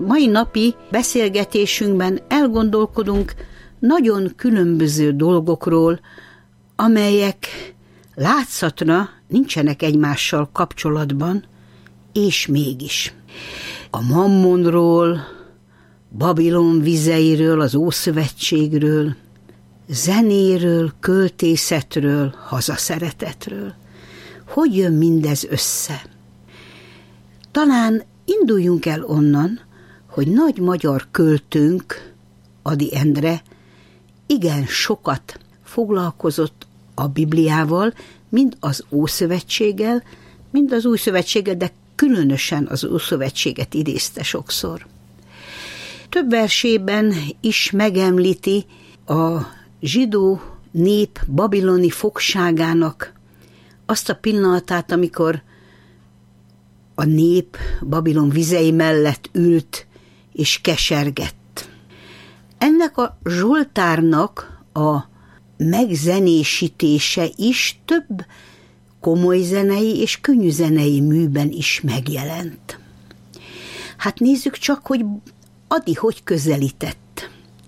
mai napi beszélgetésünkben elgondolkodunk nagyon különböző dolgokról, amelyek látszatra nincsenek egymással kapcsolatban, és mégis. A Mammonról, Babilon vizeiről, az Ószövetségről, zenéről, költészetről, hazaszeretetről. Hogy jön mindez össze? Talán induljunk el onnan, hogy nagy magyar költőnk, Ady Endre, igen sokat foglalkozott a Bibliával, mind az Ószövetséggel, mind az Újszövetséggel, de különösen az Ószövetséget idézte sokszor. Több versében is megemlíti a zsidó nép babiloni fogságának azt a pillanatát, amikor a nép Babilon vizei mellett ült és kesergett. Ennek a zsoltárnak a megzenésítése is több komoly zenei és könnyű zenei műben is megjelent. Hát nézzük csak, hogy Ady hogy közelített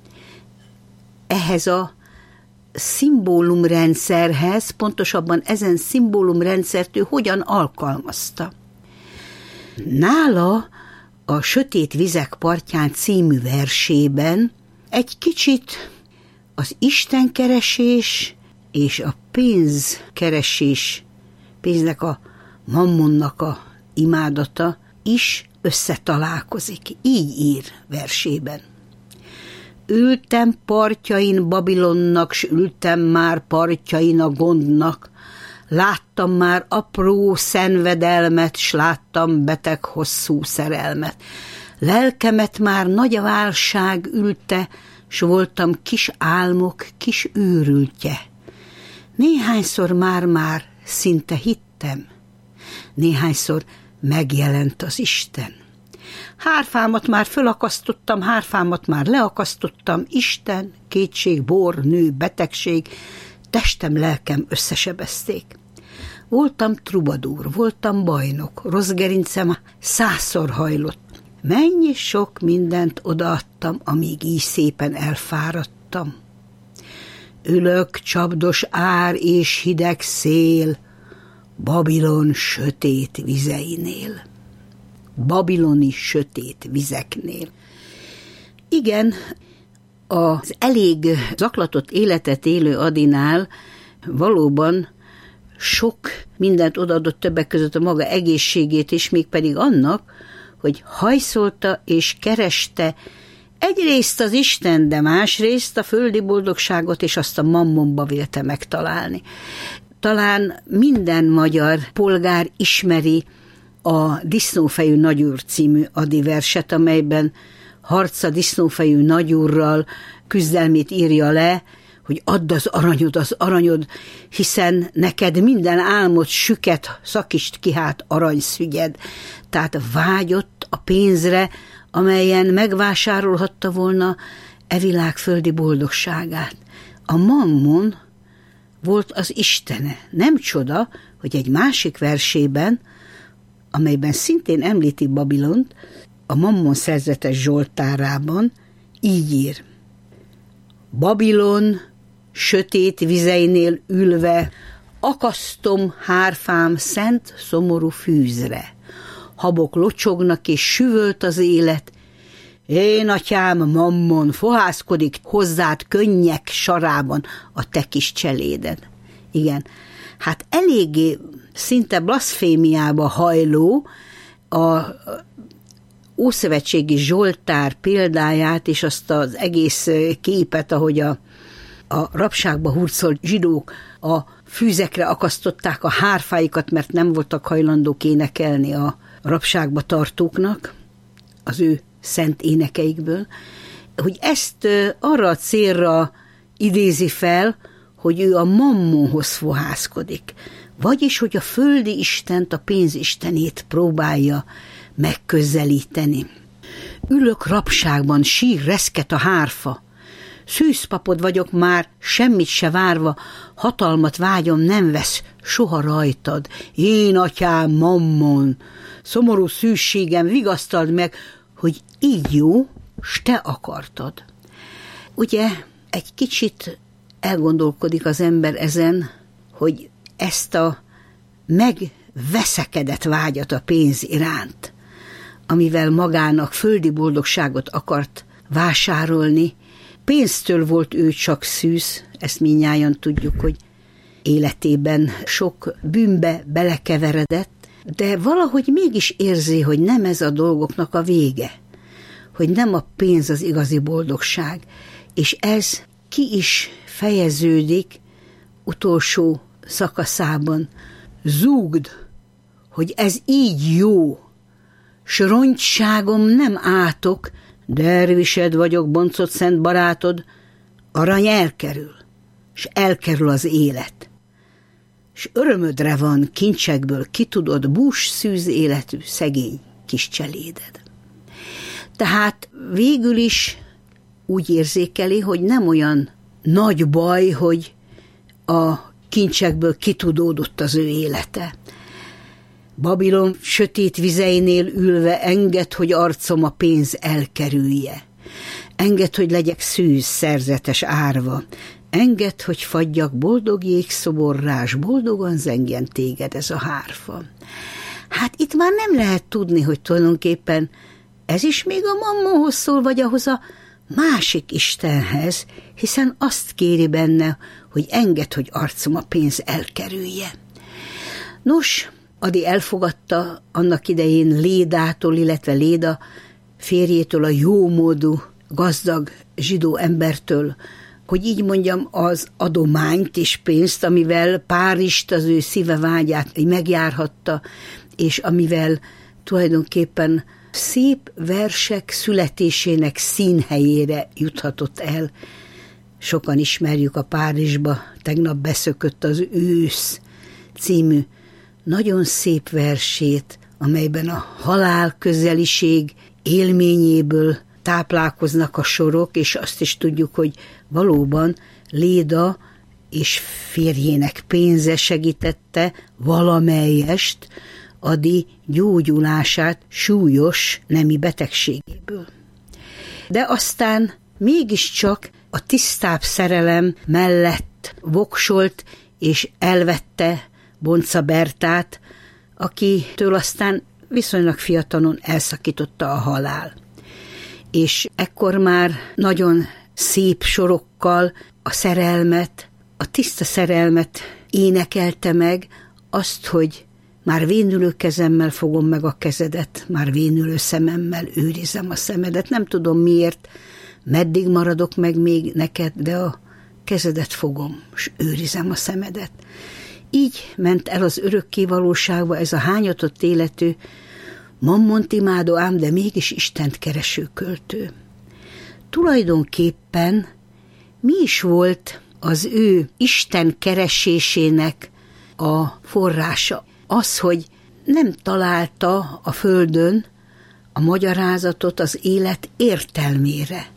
ehhez a szimbólumrendszerhez, pontosabban ezen szimbólumrendszert ő hogyan alkalmazta. Nála a Sötét vizek partján című versében egy kicsit az istenkeresés és a pénzkeresés, pénznek a mammonnak a imádata is összetalálkozik. Így ír versében. Ültem partjain Babilonnak, s ültem már partjain a gondnak, láttam már apró szenvedelmet, s láttam beteg hosszú szerelmet. Lelkemet már nagy a válság ülte, s voltam kis álmok kis őrültje. Néhányszor már szinte hittem, néhányszor megjelent az Isten. Hárfámat már fölakasztottam, hárfámat már leakasztottam, Isten, kétség, bor, nő, betegség, testem, lelkem összesebezték. Voltam trubadúr, voltam bajnok, rossz gerincem 100-szor hajlott. Mennyi sok mindent odaadtam, amíg így szépen elfáradtam. Ülök csapdos ár és hideg szél, Babilon sötét vizeinél. Babiloni sötét vizeknél. Igen, az elég zaklatott életet élő Adynál valóban sok mindent odaadott, többek között a maga egészségét is, mégpedig annak, hogy hajszolta és kereste egyrészt az Isten, de másrészt a földi boldogságot, és azt a mammonba vélte megtalálni. Talán minden magyar polgár ismeri a Disznófejű nagyúr című Ady verset, amelyben harca disznófejű nagyúrral küzdelmét írja le, hogy add az aranyod, hiszen neked minden álmod süket, szakítsd ki hát aranyszügyed. Tehát vágyott a pénzre, amelyen megvásárolhatta volna e világ földi boldogságát. A mammon volt az istene. Nem csoda, hogy egy másik versében, amelyben szintén említi Babilont, a Mammon szerzetes zsoltárában így ír. Babilon sötét vizeinél ülve, akasztom hárfám szent szomorú fűzre. Habok locsognak és süvölt az élet. Én, atyám, Mammon, fohászkodik hozzád könnyek sarában a te kis cseléded. Igen, hát eléggé szinte blaszfémiába hajló a ószövetségi zsoltár példáját, és azt az egész képet, ahogy a rabságba hurcolt zsidók a fűzekre akasztották a hárfáikat, mert nem voltak hajlandók énekelni a rabságba tartóknak, az ő szent énekeikből, hogy ezt arra a célra idézi fel, hogy ő a mammonhoz fohászkodik. Vagyis, hogy a földi istent, a pénzistenét próbálja megközelíteni. Ülök rabságban, sír, reszket a hárfa. Szűzpapod vagyok már, semmit se várva, hatalmat vágyom nem vesz soha rajtad. Én, atyám, Mammon, szomorú szűsségem, vigasztald meg, hogy így jó, s te akartad. Ugye egy kicsit elgondolkodik az ember ezen, hogy ezt a megveszekedett vágyat a pénz iránt, amivel magának földi boldogságot akart vásárolni, pénztől volt ő csak szűz, ezt mindnyájan tudjuk, hogy életében sok bűnbe belekeveredett, de valahogy mégis érzi, hogy nem ez a dolgoknak a vége, hogy nem a pénz az igazi boldogság, és ez ki is fejeződik utolsó szakaszában. Zúgd, hogy ez így jó, s rongyságom nem átok, dervised vagyok, boncodt szent barátod, arany elkerül, s elkerül az élet. S örömödre van kincsekből kitudod bús szűz életű szegény kis cseléded. Tehát végül is úgy érzékeli, hogy nem olyan nagy baj, hogy a kincsekből kitudódott az ő élete. Babilon sötét vizeinél ülve engedd, hogy arcom a pénz elkerülje. Engedd, hogy legyek szűz, szerzetes árva. Engedd, hogy fagyjak boldog jégszoborrás, boldogan zengjen téged ez a hárfa. Hát itt már nem lehet tudni, hogy tulajdonképpen ez is még a mammóhoz szól, vagy ahhoz a másik Istenhez, hiszen azt kéri benne, hogy engedd, hogy arcom a pénz elkerülje. Nos, Ady elfogadta annak idején Lédától, illetve Léda férjétől, a jómódú, gazdag zsidó embertől, hogy így mondjam, az adományt és pénzt, amivel Párizst, az ő szíve vágyát megjárhatta, és amivel tulajdonképpen szép versek születésének színhelyére juthatott el. Sokan ismerjük a Párizsba tegnap beszökött az Ősz című nagyon szép versét, amelyben a halál közeliség élményéből táplálkoznak a sorok, és azt is tudjuk, hogy valóban Léda és férjének pénze segítette valamelyest Ady gyógyulását súlyos nemi betegségéből. De aztán mégiscsak a tisztább szerelem mellett voksolt és elvette Bonca Bertát, akitől aztán viszonylag fiatalon elszakította a halál. És ekkor már nagyon szép sorokkal a szerelmet, a tiszta szerelmet énekelte meg, azt, hogy már vénülő kezemmel fogom meg a kezedet, már vénülő szememmel őrizem a szemedet. Nem tudom miért, meddig maradok meg még neked, de a kezedet fogom, és őrizem a szemedet. Így ment el az örökké valóságba ez a hányatott életű, mammont imádó ám, de mégis Istent kereső költő. Tulajdonképpen mi is volt az ő Isten keresésének a forrása? Az, hogy nem találta a földön a magyarázatot az élet értelmére.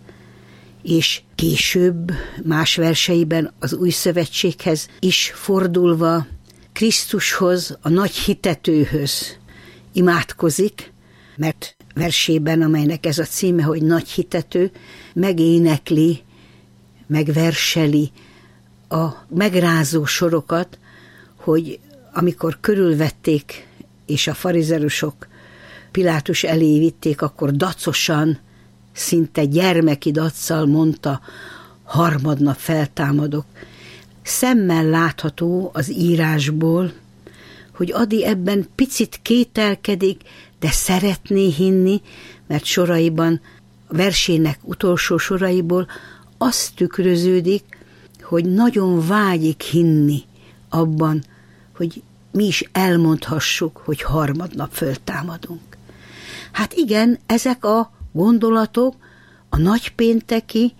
És később más verseiben az Új Szövetséghez is fordulva Krisztushoz, a nagy hitetőhöz imádkozik, mert versében, amelynek ez a címe, hogy nagy hitető, megénekli, megverseli a megrázó sorokat, hogy amikor körülvették, és a farizeusok Pilátus elé vitték, akkor dacosan, szinte gyermeki daccal mondta, harmadnap feltámadok. Szemmel látható az írásból, hogy Ady ebben picit kételkedik, de szeretné hinni, mert soraiban, a versének utolsó soraiból az tükröződik, hogy nagyon vágyik hinni abban, hogy mi is elmondhassuk, hogy harmadnap föltámadunk. Hát igen, ezek a gondolatok a nagypénteki,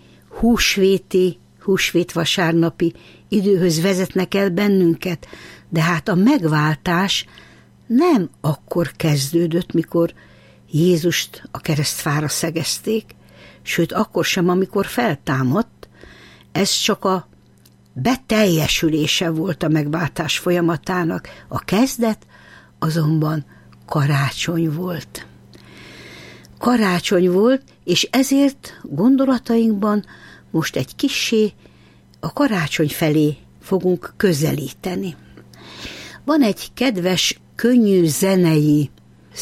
húsvétvasárnapi időhöz vezetnek el bennünket, de hát a megváltás nem akkor kezdődött, mikor Jézust a keresztfára szegezték, sőt akkor sem, amikor feltámadt, ez csak a beteljesülése volt a megváltás folyamatának, a kezdet azonban karácsony volt. karácsony volt, és ezért gondolatainkban most egy kissé a karácsony felé fogunk közelíteni. Van egy kedves, könnyű zenei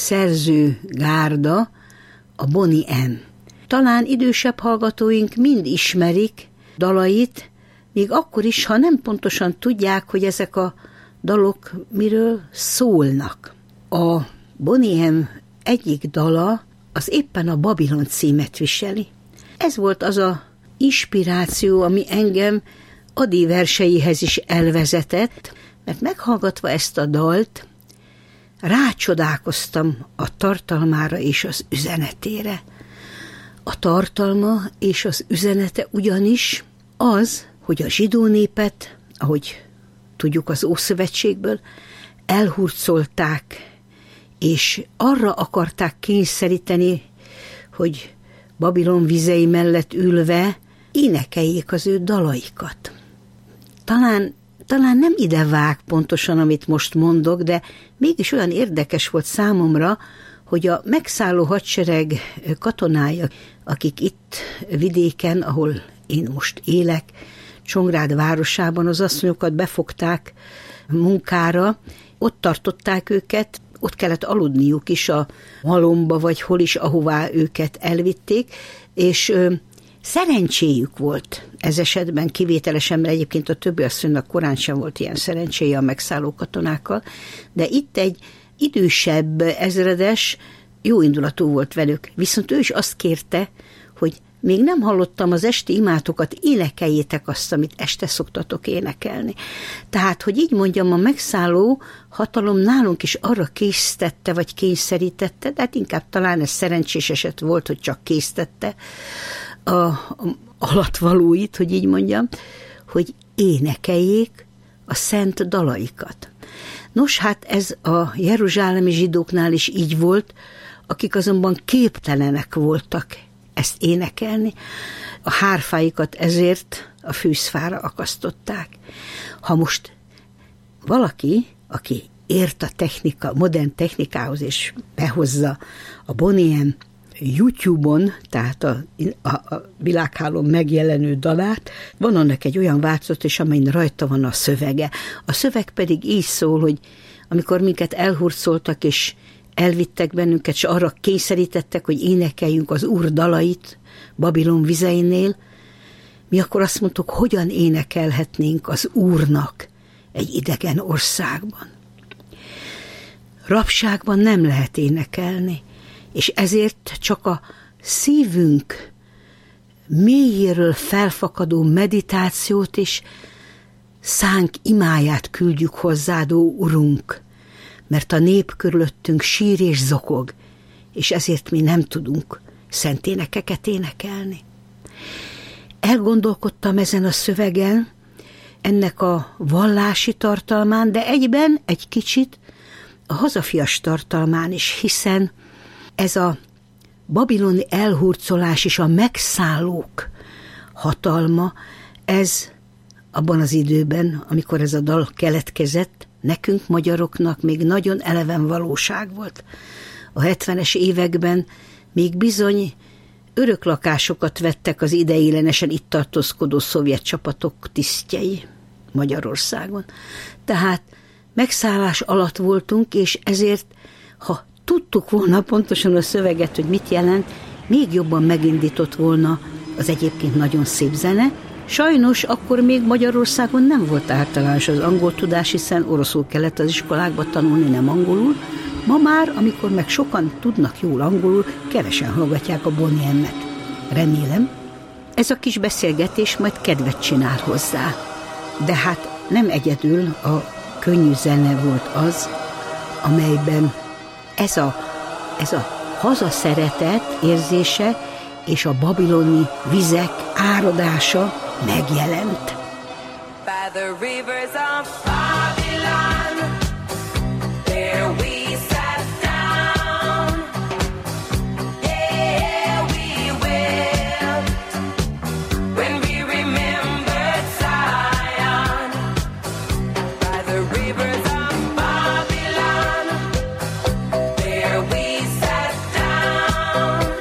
szerzőgárda, a Bonnie M. Talán idősebb hallgatóink mind ismerik dalait, még akkor is, ha nem pontosan tudják, hogy ezek a dalok miről szólnak. A Bonnie M. egyik dala az éppen a Babilon címet viseli. Ez volt az a inspiráció, ami engem Adi verseihez is elvezetett, mert meghallgatva ezt a dalt, rácsodálkoztam a tartalmára és az üzenetére. A tartalma és az üzenete ugyanis az, hogy a zsidó népet, ahogy tudjuk az Ószövetségből, elhurcolták, és arra akarták kényszeríteni, hogy Babilon vizei mellett ülve énekeljék az ő dalaikat. Talán nem ide vág pontosan, amit most mondok, de mégis olyan érdekes volt számomra, hogy a megszálló hadsereg katonái, akik itt vidéken, ahol én most élek, Csongrád városában az asszonyokat befogták munkára, ott tartották őket, ott kellett aludniuk is a malomba, vagy hol is, ahová őket elvitték, és szerencséjük volt ez esetben kivételesen, mert egyébként a többi asszonynak korán sem volt ilyen szerencséje a megszálló katonákkal, de itt egy idősebb ezredes jóindulatú volt velük. Viszont ő is azt kérte, hogy még nem hallottam az esti imátokat, énekeljétek azt, amit este szoktatok énekelni. Tehát, hogy így mondjam, a megszálló hatalom nálunk is arra késztette, vagy kényszerítette, de hát inkább talán ez szerencsés eset volt, hogy csak késztette a alatvalóit, hogy így mondjam, hogy énekeljék a szent dalaikat. Nos, hát ez a jeruzsálemi zsidóknál is így volt, akik azonban képtelenek voltak ezt énekelni, a hárfáikat ezért a fűzfára akasztották. Ha most valaki, aki ért a modern technikához, és behozza a Bonnie M. YouTube-on, tehát a világhálón megjelenő dalát, van annak egy olyan változat is, amelyen rajta van a szövege. A szöveg pedig így szól, hogy amikor minket elhurcoltak, és elvittek bennünket, és arra kényszerítettek, hogy énekeljünk az Úr dalait Babilon vizeinél, mi akkor azt mondtuk, hogyan énekelhetnénk az Úrnak egy idegen országban. Rabságban nem lehet énekelni, és ezért csak a szívünk mélyéről felfakadó meditációt és szánk imáját küldjük hozzádó Urunk, mert a nép körülöttünk sír és zokog, és ezért mi nem tudunk szent énekeket énekelni. Elgondolkodtam ezen a szövegen, ennek a vallási tartalmán, de egyben egy kicsit a hazafias tartalmán is, hiszen ez a babiloni elhurcolás és a megszállók hatalma, ez abban az időben, amikor ez a dal keletkezett, nekünk magyaroknak még nagyon eleven valóság volt. A 70-es években még bizony öröklakásokat vettek az ideiglenesen itt tartózkodó szovjet csapatok tisztjei Magyarországon. Tehát megszállás alatt voltunk, és ezért, ha tudtuk volna pontosan a szöveget, hogy mit jelent, még jobban megindított volna az egyébként nagyon szép zene. Sajnos akkor még Magyarországon nem volt általános az angol tudás, hiszen oroszul kellett az iskolákba tanulni, nem angolul. Ma már, amikor meg sokan tudnak jól angolul, kevesen hallgatják a Bonnie M-et. Remélem, ez a kis beszélgetés majd kedvet csinál hozzá. De hát nem egyedül a könnyű zene volt az, amelyben ez a hazaszeretet érzése és a babiloni vizek áradása megjelent. By the rivers of Babylon, there we sat down, there we wept, when we remembered Zion. By the rivers of Babylon, there we sat down,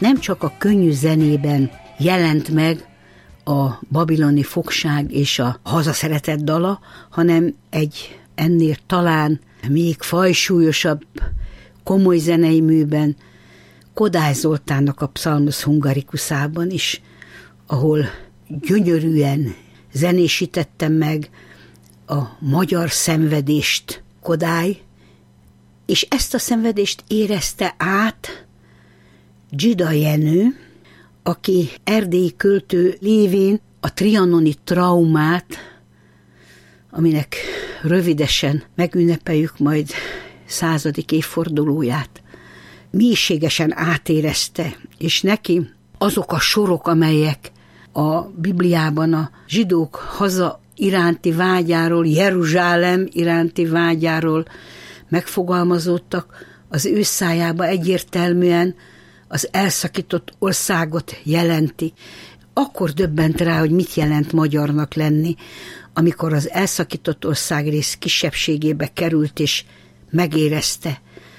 nem csak a könnyű zenében jelent meg a babiloni fogság és a hazaszeretet dala, hanem egy ennél talán még fajsúlyosabb, komoly zenei műben, Kodály Zoltánnak a Psalmus Hungaricusában is, ahol gyönyörűen zenésítettem meg a magyar szenvedést Kodály, és ezt a szenvedést érezte át Dzsida Jenő, aki erdélyi költő lévén a trianoni traumát, aminek rövidesen megünnepeljük majd 100. évfordulóját, mélységesen átérezte, és neki azok a sorok, amelyek a Bibliában a zsidók haza iránti vágyáról, Jeruzsálem iránti vágyáról megfogalmazódtak, az ő szájába egyértelműen az elszakított országot jelenti. Akkor döbbent rá, hogy mit jelent magyarnak lenni, amikor az elszakított országrész kisebbségébe került, és megérezte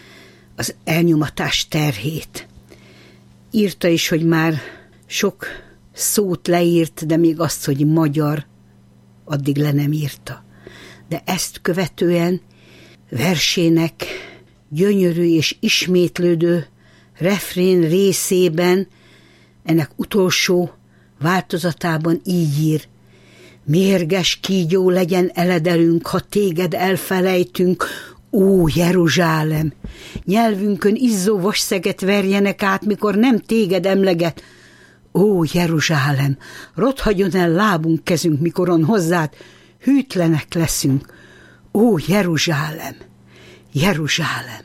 az elnyomatás terhét. Írta is, hogy már sok szót leírt, de még azt, hogy magyar, addig le nem írta. De ezt követően versének gyönyörű és ismétlődő refrén részében, ennek utolsó változatában így ír: mérges kígyó legyen eledelünk, ha téged elfelejtünk, ó Jeruzsálem! Nyelvünkön izzó vasszeget verjenek át, mikor nem téged emleget, ó Jeruzsálem! Rothadjon el lábunk, kezünk, mikoron hozzád hűtlenek leszünk, ó Jeruzsálem! Jeruzsálem!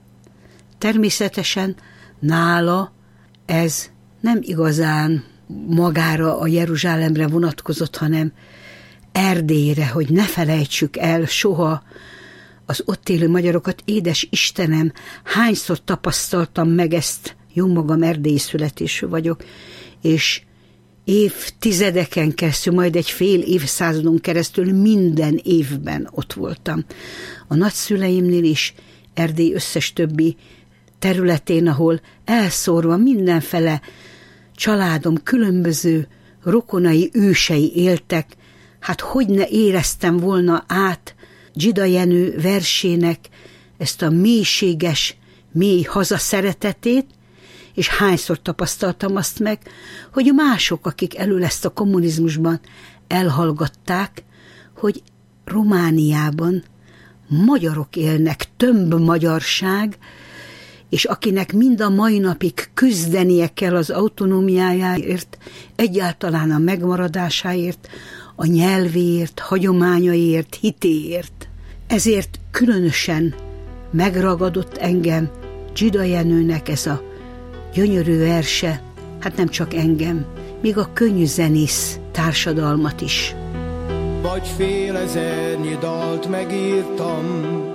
Természetesen nála ez nem igazán magára a Jeruzsálemre vonatkozott, hanem Erdélyre, hogy ne felejtsük el soha az ott élő magyarokat. Édes Istenem, hányszor tapasztaltam meg ezt, jó magam erdélyi születésű vagyok, és évtizedeken keresztül, majd egy fél évszázadon keresztül minden évben ott voltam. A nagyszüleimnél is, Erdély összes többi területén, ahol elszórva mindenfele családom különböző rokonai, ősei éltek, hát hogy ne éreztem volna át Dzsida Jenő versének ezt a mélységes, mély hazaszeretetét, és hányszor tapasztaltam azt meg, hogy mások, akik elől ezt a kommunizmusban elhallgatták, hogy Romániában magyarok élnek, több magyarság, és akinek mind a mai napig küzdenie kell az autonómiájáért, egyáltalán a megmaradásáért, a nyelvéért, hagyományaiért, hitéért. Ezért különösen megragadott engem Dzsida Jenőnek ez a gyönyörű verse, hát nem csak engem, még a könnyű zenész társadalmat is. Vagy fél ezernyi dalt megírtam,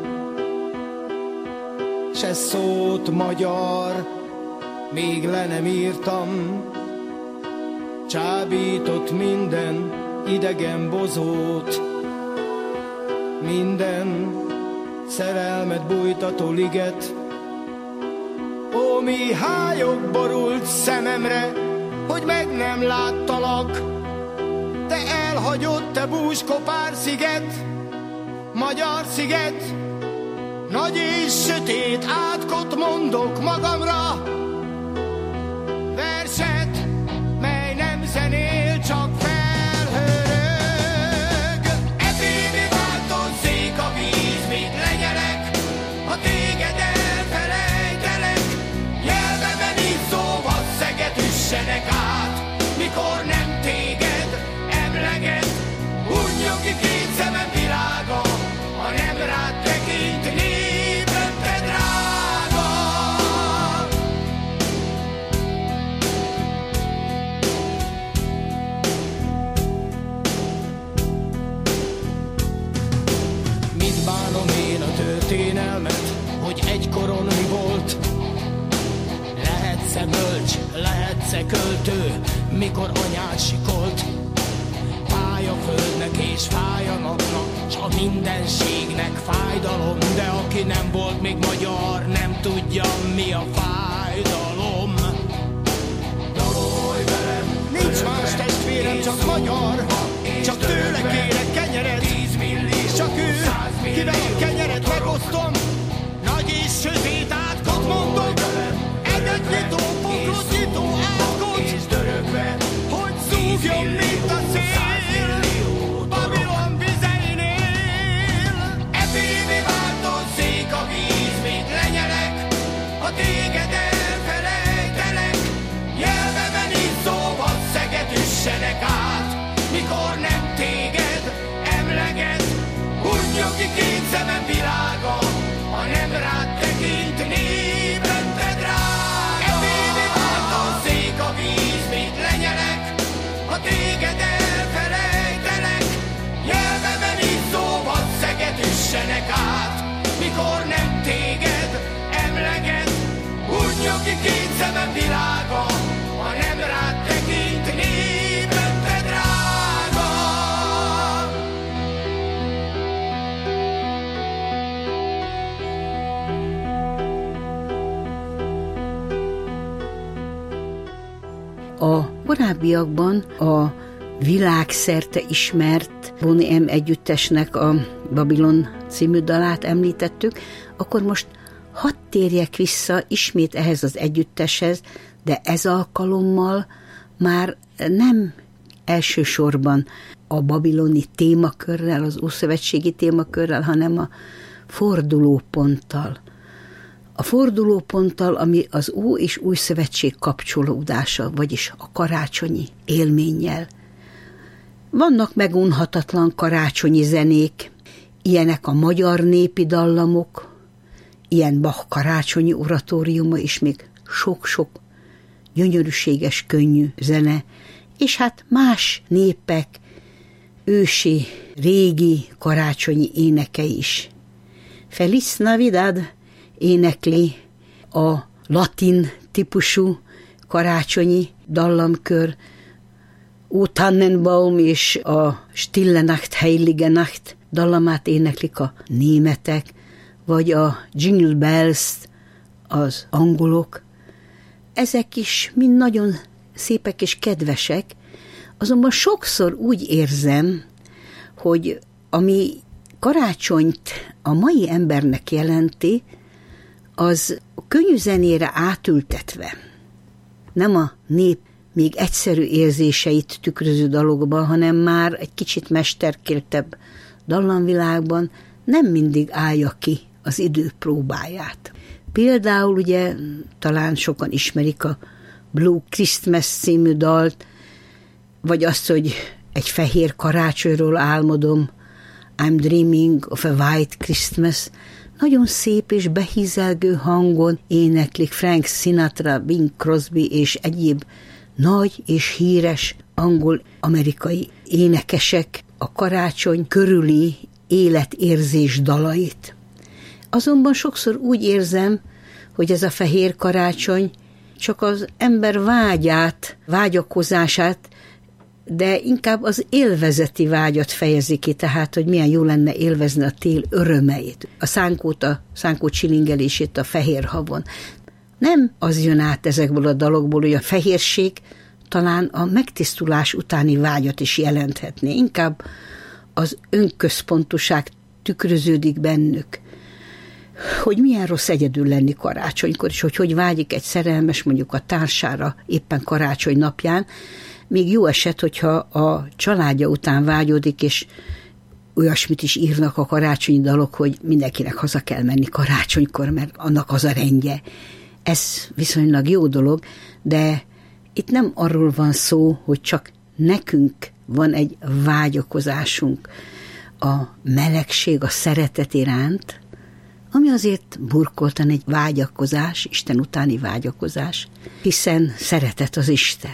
se szót magyar még le nem írtam. Csábított minden idegen bozót, minden szerelmet bújtató liget. Ó, mi hályok borult szememre, hogy meg nem láttalak. Te elhagyott, te búskopár sziget, magyar sziget. Nagy és sötét átkot mondok magamra, verset, mely nem zenél, csak felhőrög. Epébe változzék a víz, mit legyelek, ha téged elfelejtelek. Nyelveben izzó vasszeget üssenek át, mikor nem téged emleget. Hunjon ki két szemem világa, ha nem rád tekint, népem te drága. Mit bánom én a történelmet, hogy egykoron mi volt? Lehetsz-e bölcs, lehetsz-e költő, mikor anyád sikolt? Fáj a földnek és fáj a napnak, s a mindenségnek fájdalom, de aki nem volt még magyar, nem tudja, mi a fájdalom. csak magyar, csak tőle kérek kenyeret, csak ő, kivel a kenyeret megosztom. Nagy és sötét átkot mondok, eget nyitó, poklot nyitó átkot, hogy szúgjon, mint a szél, Babilon vizeinél. Epévé változzék a víz, mint lenyelek, ha téged elfelejtelek. Nyelvemen izzó vadszeget üssenek át, mikor nem téged emleget. Hunjon ki két szemem világa, ha nem rád tekintni, bented rága. Epévé változzék a víz, mint lenyelek, ha téged elfelejtelek. Nyelvemen izzó vadszeget üssenek át, mikor nem téged emleget. Hunjon ki két szemem világa, ha nem rád tekintni, bented rága. A korábbiakban a világszerte ismert Boney M. együttesnek a Babilon című dalát említettük, akkor most hadd térjek vissza ismét ehhez az együtteshez, de ez alkalommal már nem elsősorban a babiloni témakörrel, az ószövetségi témakörrel, hanem a fordulóponttal. A fordulóponttal, ami az Ó és Új Szövetség kapcsolódása, vagyis a karácsonyi élménnyel. Vannak megunhatatlan karácsonyi zenék, ilyenek a magyar népi dallamok, ilyen Bach karácsonyi oratóriuma, és még sok-sok gyönyörűséges, könnyű zene, és hát más népek ősi, régi karácsonyi énekei is. Feliz Navidad énekli a latin típusú karácsonyi dallamkör, O Tannenbaum és a Stille Nacht, Heilige Nacht dallamát éneklik a németek, vagy a Jingle Bells az angolok. Ezek is mind nagyon szépek és kedvesek, azonban sokszor úgy érzem, hogy ami karácsonyt a mai embernek jelenti, az könnyű zenére átültetve, nem a nép még egyszerű érzéseit tükröző dalokban, hanem már egy kicsit mesterkéltebb dallamvilágban nem mindig állja ki az idő próbáját. Például ugye talán sokan ismerik a Blue Christmas című dalt, vagy azt, hogy egy fehér karácsonyról álmodom, I'm dreaming of a white Christmas. Nagyon szép és behízelgő hangon éneklik Frank Sinatra, Bing Crosby és egyéb nagy és híres angol-amerikai énekesek a karácsony körüli életérzés dalait. Azonban sokszor úgy érzem, hogy ez a fehér karácsony csak az ember vágyát, vágyakozását, de inkább az élvezeti vágyat fejezi ki, tehát, hogy milyen jó lenne élvezni a tél örömeit, a szánkó csilingelését a fehér havon. Nem az jön át ezekből a dalokból, hogy a fehérség talán a megtisztulás utáni vágyat is jelenthetné. Inkább az önközpontúság tükröződik bennük, hogy milyen rossz egyedül lenni karácsonykor, és hogy vágyik egy szerelmes mondjuk a társára éppen karácsony napján, még jó eset, hogyha a családja után vágyódik, és olyasmit is írnak a karácsonyi dalok, hogy mindenkinek haza kell menni karácsonykor, mert annak az a rendje. Ez viszonylag jó dolog, de itt nem arról van szó, hogy csak nekünk van egy vágyakozásunk a melegség, a szeretet iránt, ami azért burkoltan egy vágyakozás, Isten utáni vágyakozás, hiszen szeretet az Isten.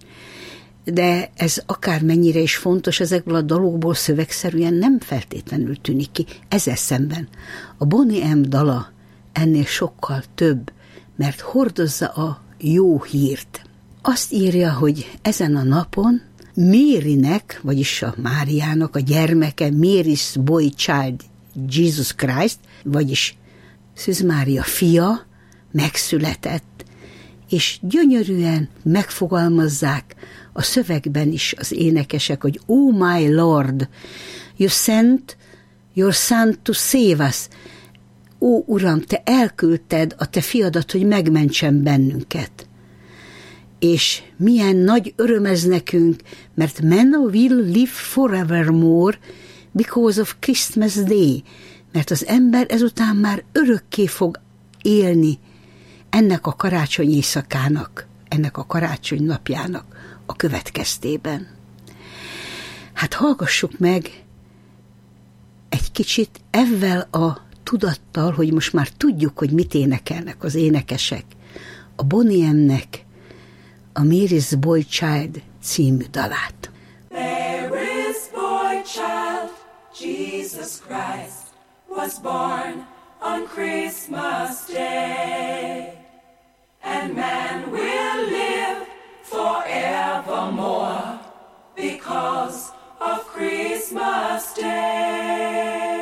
De ez akármennyire is fontos, ezekből a dalokból szövegszerűen nem feltétlenül tűnik ki. Ezzel szemben a Boney M. dala ennél sokkal több, mert hordozza a jó hírt. Azt írja, hogy ezen a napon Marynek, vagyis a Máriának a gyermeke, Mary's boy child, Jesus Christ, vagyis Szűz Mária fia megszületett, és gyönyörűen megfogalmazzák a szövegben is az énekesek, hogy Oh my Lord, you sent your son to save us. Ó, Uram, te elküldted a te fiadat, hogy megmentsen bennünket. És milyen nagy öröm ez nekünk, mert man will live forevermore because of Christmas Day, mert az ember ezután már örökké fog élni ennek a karácsony éjszakának, ennek a karácsony napjának a következtében. Hát hallgassuk meg egy kicsit ezzel a tudattal, hogy most már tudjuk, hogy mit énekelnek az énekesek, a Bonnie M-nek a Mary's Boy Child című dalát. Mary's boy child, Jesus Christ, was born on Christmas Day, and man will live forevermore because of Christmas Day.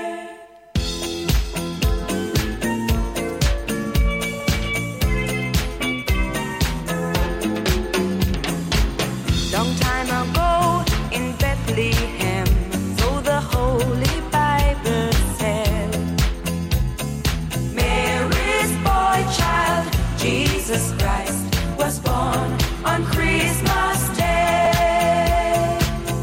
Long time ago in Bethlehem, so the Holy Bible said, Mary's boy child, Jesus Christ, was born on Christmas Day.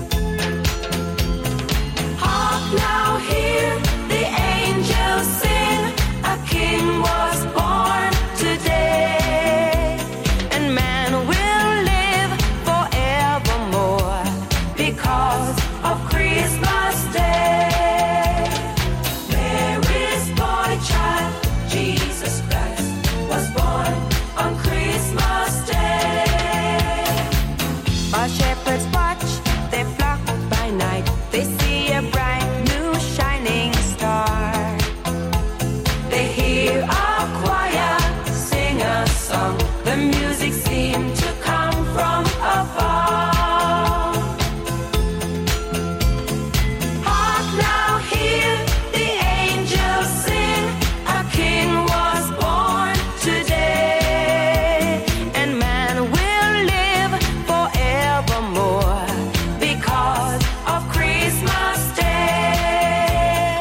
Hark now, hear the angels sing, a king was born today, and man will live forevermore because of Christmas Day. Mary's boy child, Jesus Christ, was born on Christmas Day. While shepherds watch their flock by night, they see a bright new shining star. They hear a choir sing a song, the music seemed to come from afar. Hark now, hear the angels sing, a king was born today, and man will live forevermore because of Christmas Day.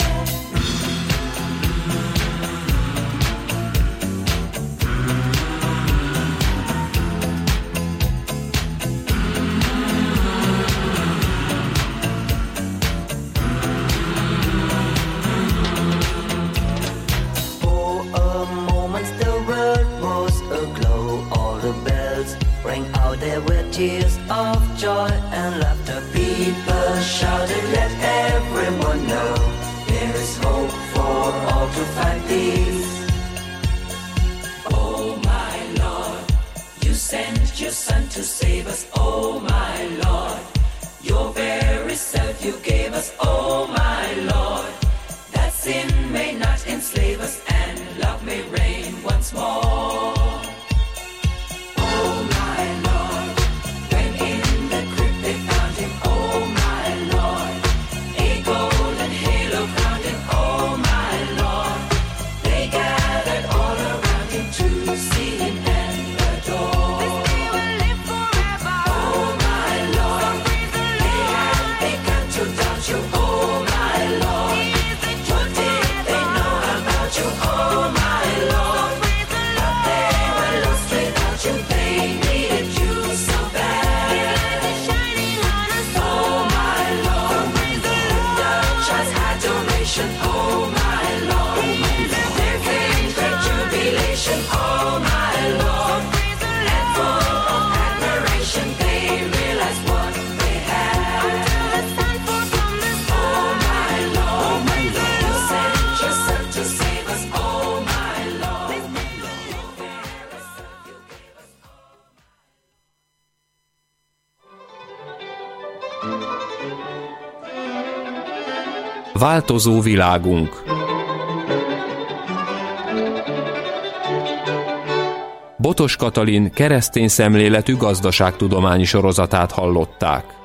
For a moment the world was aglow. All the bells rang out, there were tears of joy and laughter. People shouted, let everyone know there is hope for all to find peace. Oh my Lord, you sent your son to save us. Oh my Lord, your very self you gave us. Oh my Lord, that sin may not enslave us and love may reign once more. Oh my Lord, when in the crypt they found him. Oh my Lord, a golden halo crowned him. Oh my Lord, they gathered all around him to see him and adore. They will live forever. Oh my Lord, they had begun to doubt you. Oh my Lord, what did they know about you? Oh my Lord, but they were lost without you. They needed you so bad. Oh my Lord, the child's adoration. Oh my Lord, there came great jubilation. Oh my Lord, and full of admiration they realized what they had. Oh my Lord, you sent your son to save us. Oh my Lord, your very self you gave us. Változó világunk. Botos Katalin keresztény szemléletű gazdaságtudományi sorozatát hallották.